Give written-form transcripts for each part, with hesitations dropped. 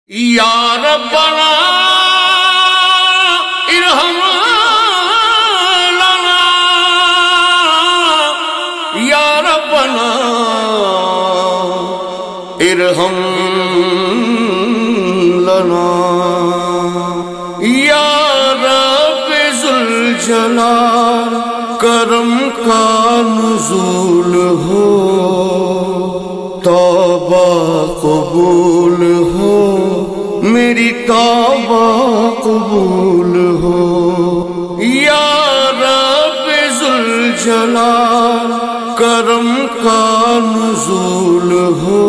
یا ربنا ارحم لنا یا ربنا ارحم لنا یا رب ذوالجلال کرم کا نزول ہو، توبہ قبول ہو، میری توبہ قبول ہو، یا رب ذوالجلال کرم کا نزول ہو،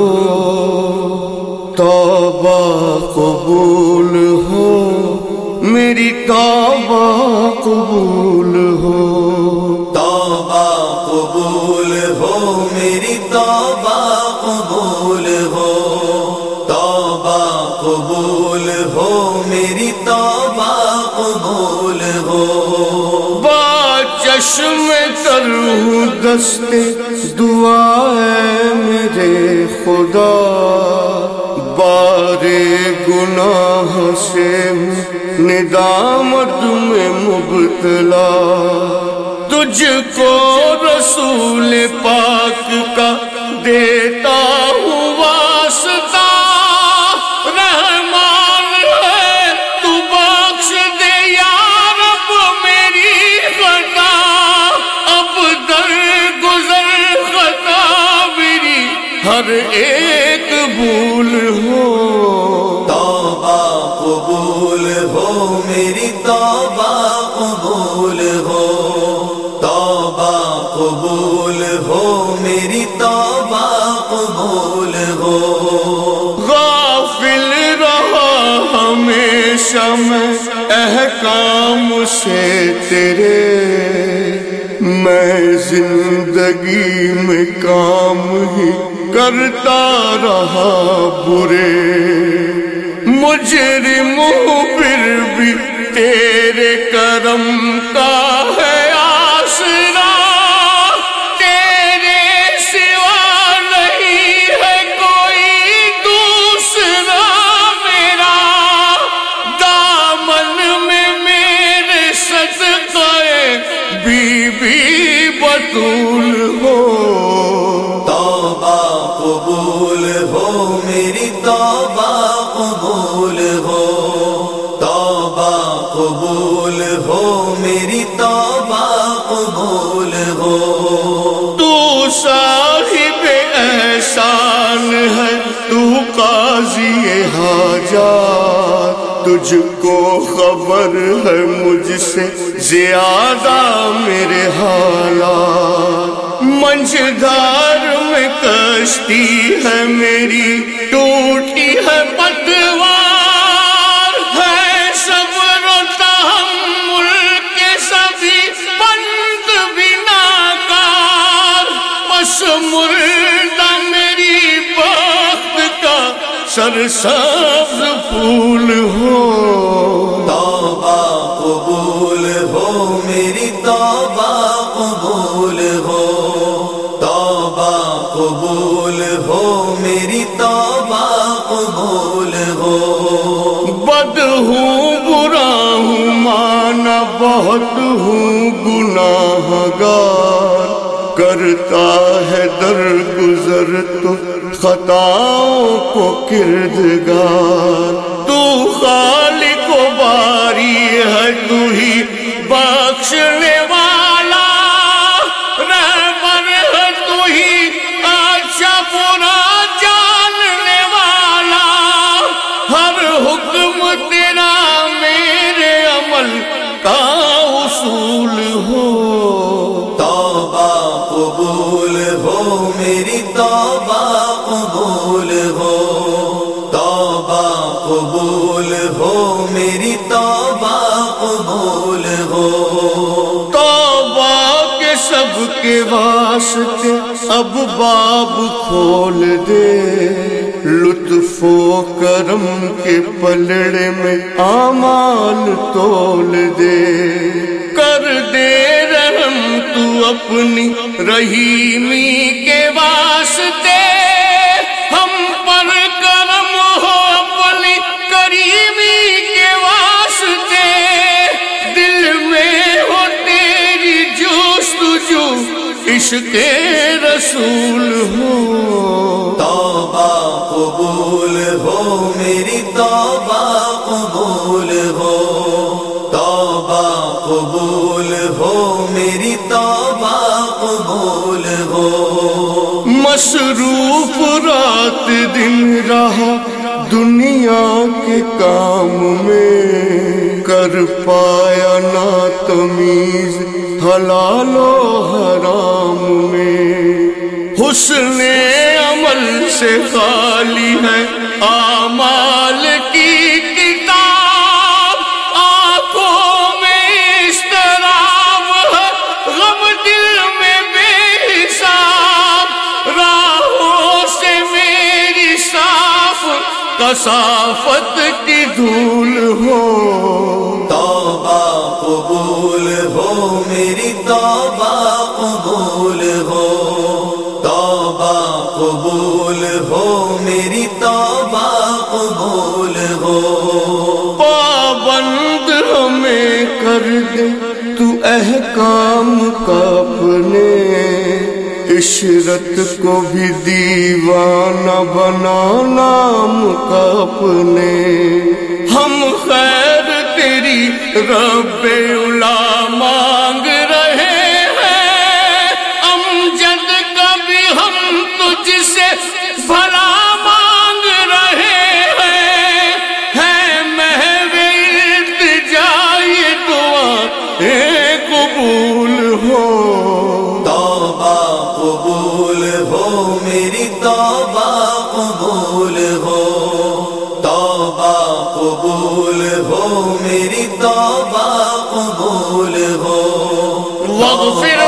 توبہ قبول ہو، میری توبہ قبول ہو، توبہ قبول ہو، میری توبہ قبول ہو، توبہ قبول ہو، میری توبہ قبول ہو۔ با چشم تر ہوں دست دعا ہے میرے خدا، بارے گناہ سے ندامت میں مبتلا، تجھ کو رسول پاک کا دیتا ہوں واسطہ، رحمان ہے تو بخش دے یا رب میری خطا، اب در گزر خطا میری ہر ایک بھول ہو، توبہ قبول ہو، میری توبہ قبول ہو، توبہ قبول ہو، میری توبہ قبول ہو۔ غافل رہا ہمیشہ میں احکام سے تیرے، میں زندگی میں کام ہی کرتا رہا برے، مجرم ہوں پھر بھی تیرے کرم کا ہے آسرا، تیرے سوا نہیں ہے کوئی دوسرا میرا، دامن میں میرے صدقہ بی بی بطول ہو، توبہ قبول ہو، میری توبہ قبول ہو، توبہ قبول ہو، میری توبہ قبول ہو۔ تو صاحب احسان ہے، تو قاضی حاجات، تجھ کو خبر ہے مجھ سے زیادہ میرے حالات، منجھدار میں کشتی ہے میری ٹوٹی ہے پتوار، ہے صبر و تحمل کے سبھی بند بھی ناکار، بس مردہ میری بخت کا سرسبز پھول ہو، توبہ قبول ہو، میری توبہ قبول ہو، توبہ قبول ہو، میری توبہ قبول ہو۔ بد ہوں برا ہوں مانا بہت ہوں گناہ گار، کرتا ہے درگزر تو خطاؤں کو کردگار، تو خالق و باری ہے، تو ہی بخشنے والا، رحمن ہے تو ہی اچھا برا جاننے والا، ہر حکم تیرا میرے عمل کا اصول ہو، توبہ قبول ہو، میری توبہ قبول ہو، توبہ قبول ہو، میری توبہ قبول ہو۔ توبہ کے سب کے واسطے اب باب کھول دے، لطف و کرم کے پلڑے میں اعمال تول دے، کر دے رحم تو اپنی رحیمی کے واسطے، ہم پر کرم ہو اپنی عشق رسول ہو توبہ قبول ہو میری توبہ قبول ہو توبہ قبول ہو میری توبہ قبول ہو مصروف رات دن رہا دنیا کے کام میں کر پایا نہ تمیز حلال و حرام میں حسن عمل سے خالی ہے اعمال کی کتاب آنکھوں میں اضطراب ہے غم دل میں بے حساب راہوں سے میری صاف کثافت کی دھول ہو توبہ قبول ہو میری توبہ قبول ہو توبہ قبول ہو میری توبہ قبول ہو پابند ہمیں کر دے تو احکام کا اپنے عشرت کو بھی دیوانہ بنا نام کا اپنے ہم خیر تیری رب اولا مانگ رہے ہیں امجد کا بھی ہم تجھ سے بھلا مانگ رہے ہیں محو التجا یہ دعا قبول ہو توبہ قبول ہو میری توبہ قبول ہو توبہ قبول ہو میری توبہ قبول ہو واغفر